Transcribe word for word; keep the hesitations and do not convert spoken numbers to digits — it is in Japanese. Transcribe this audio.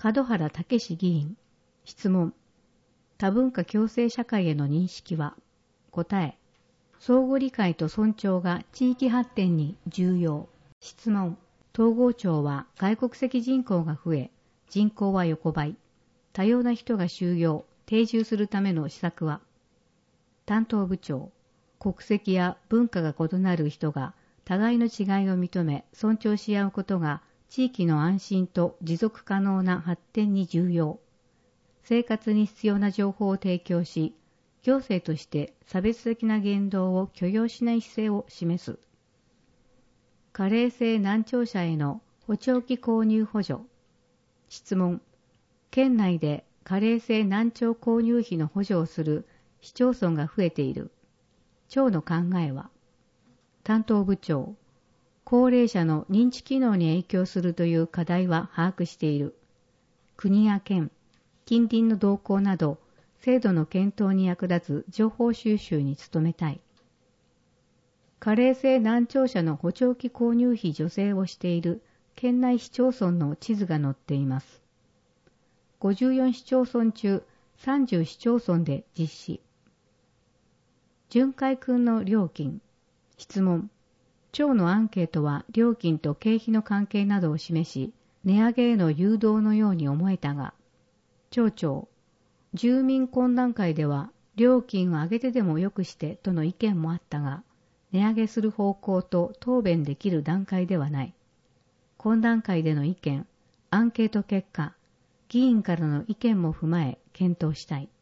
門原武史議員。質問。多文化共生社会への認識は？答え。相互理解と尊重が地域発展に重要。質問。東郷町は外国籍人口が増え、人口は横ばい。多様な人が就業、定住するための施策は？担当部長。国籍や文化が異なる人が互いの違いを認め尊重し合うことが地域の安心と持続可能な発展に重要。生活に必要な情報を提供し、行政として差別的な言動を許容しない姿勢を示す。加齢性難聴者への補聴器購入補助。質問。県内で加齢性難聴購入費の補助をする市町村が増えている。町の考えは？担当部長。高齢者の認知機能に影響するという課題は把握している。国や県、近隣の動向など、制度の検討に役立つ情報収集に努めたい。加齢性難聴者の補聴器購入費助成をしている県内市町村の地図が載っています。ごじゅうよん市町村中さんじゅう市町村で実施。巡回訓の料金。質問。町のアンケートは料金と経費の関係などを示し、値上げへの誘導のように思えたが、町長。住民懇談会では料金を上げてでもよくしてとの意見もあったが、値上げする方向と答弁できる段階ではない。懇談会での意見、アンケート結果、議員からの意見も踏まえ検討したい。